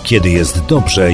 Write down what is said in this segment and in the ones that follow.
Kiedy jest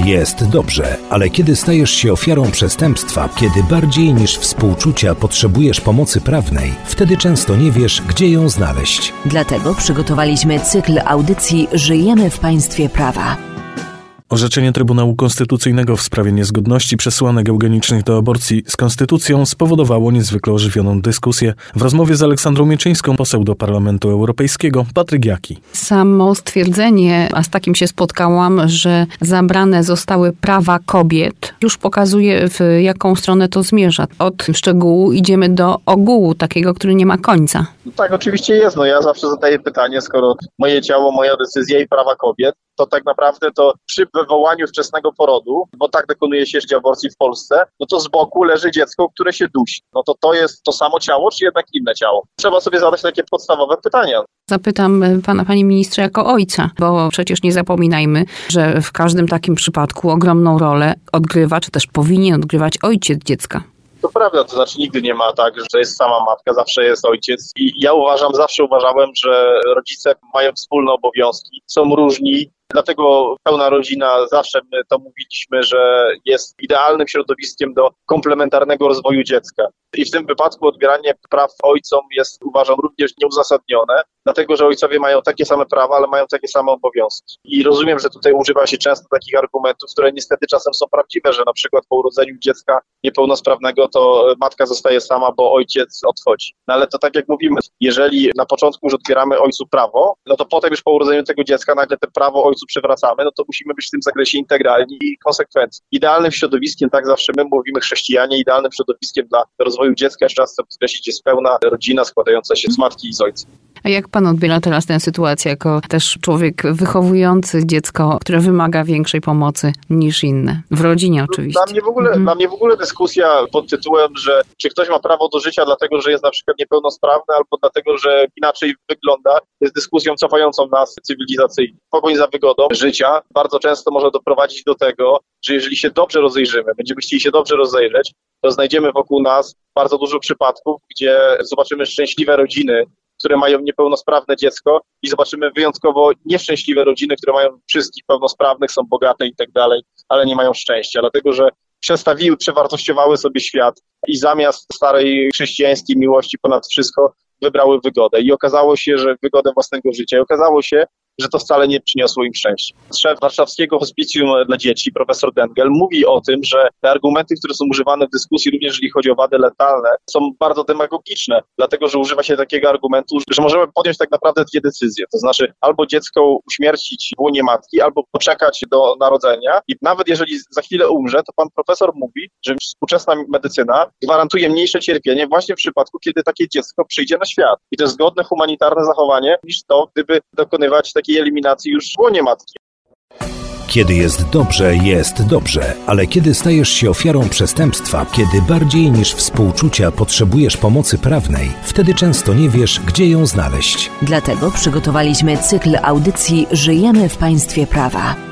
dobrze, ale kiedy stajesz się ofiarą przestępstwa, kiedy bardziej niż współczucia potrzebujesz pomocy prawnej, wtedy często nie wiesz, gdzie ją znaleźć. Dlatego przygotowaliśmy cykl audycji Żyjemy w państwie prawa. Orzeczenie Trybunału Konstytucyjnego w sprawie niezgodności przesłanek eugenicznych do aborcji z konstytucją spowodowało niezwykle ożywioną dyskusję. W rozmowie z Aleksandrą Mieczyńską, poseł do Parlamentu Europejskiego, Patryk Jaki. Samo stwierdzenie, a z takim się spotkałam, że zabrane zostały prawa kobiet, już pokazuje, w jaką stronę to zmierza. Od szczegółu idziemy do ogółu, takiego, który nie ma końca. Tak, oczywiście jest. Ja zawsze zadaję pytanie, skoro moje ciało, moja decyzja i prawa kobiet, to tak naprawdę to przy wywołaniu wczesnego porodu, bo tak dokonuje się jeszcze aborcji w Polsce, to z boku leży dziecko, które się dusi. To jest to samo ciało, czy jednak inne ciało? Trzeba sobie zadać takie podstawowe pytania. Zapytam pana, panie ministrze, jako ojca, bo przecież nie zapominajmy, że w każdym takim przypadku ogromną rolę odgrywa, czy też powinien odgrywać ojciec dziecka. To prawda, to znaczy nigdy nie ma tak, że jest sama matka, zawsze jest ojciec. I ja zawsze uważałem, że rodzice mają wspólne obowiązki, są różni. Dlatego pełna rodzina, zawsze my to mówiliśmy, że jest idealnym środowiskiem do komplementarnego rozwoju dziecka. I w tym wypadku odbieranie praw ojcom jest, uważam, również nieuzasadnione, dlatego że ojcowie mają takie same prawa, ale mają takie same obowiązki. I rozumiem, że tutaj używa się często takich argumentów, które niestety czasem są prawdziwe, że na przykład po urodzeniu dziecka niepełnosprawnego to matka zostaje sama, bo ojciec odchodzi. Ale to tak jak mówimy, jeżeli na początku już odbieramy ojcu prawo, to potem już po urodzeniu tego dziecka nagle te prawo ojcu przywracamy, to musimy być w tym zakresie integralni i konsekwentni. Idealnym środowiskiem, tak zawsze my mówimy chrześcijanie, idealnym środowiskiem dla rozwoju dziecka, jeszcze raz chcę podkreślić, jest pełna rodzina składająca się z matki i z ojca. A jak pan odbiera teraz tę sytuację jako też człowiek wychowujący dziecko, które wymaga większej pomocy niż inne? W rodzinie oczywiście. Dla mnie w ogóle dyskusja pod tytułem, że czy ktoś ma prawo do życia dlatego, że jest na przykład niepełnosprawny albo dlatego, że inaczej wygląda, jest dyskusją cofającą nas cywilizacyjnie. Pogoń za wygodą życia bardzo często może doprowadzić do tego, że jeżeli się dobrze rozejrzymy, będziemy chcieli się dobrze rozejrzeć, to znajdziemy wokół nas bardzo dużo przypadków, gdzie zobaczymy szczęśliwe rodziny, które mają niepełnosprawne dziecko i zobaczymy wyjątkowo nieszczęśliwe rodziny, które mają wszystkich pełnosprawnych, są bogate i tak dalej, ale nie mają szczęścia, dlatego że przewartościowały sobie świat i zamiast starej chrześcijańskiej miłości ponad wszystko wybrały wygodę i okazało się, że wygodę własnego życia i okazało się, że to wcale nie przyniosło im szczęścia. Szef warszawskiego hospicjum dla dzieci, profesor Dengel, mówi o tym, że te argumenty, które są używane w dyskusji, również jeżeli chodzi o wady letalne, są bardzo demagogiczne, dlatego że używa się takiego argumentu, że możemy podjąć tak naprawdę dwie decyzje, to znaczy albo dziecko uśmiercić w łonie matki, albo poczekać do narodzenia i nawet jeżeli za chwilę umrze, to pan profesor mówi, że współczesna medycyna gwarantuje mniejsze cierpienie właśnie w przypadku, kiedy takie dziecko przyjdzie na świat. I to jest zgodne, humanitarne zachowanie niż to, gdyby dokonywać takiej eliminacji już w łonie matki. Kiedy jest dobrze, ale kiedy stajesz się ofiarą przestępstwa, kiedy bardziej niż współczucia potrzebujesz pomocy prawnej, wtedy często nie wiesz, gdzie ją znaleźć. Dlatego przygotowaliśmy cykl audycji Żyjemy w państwie prawa.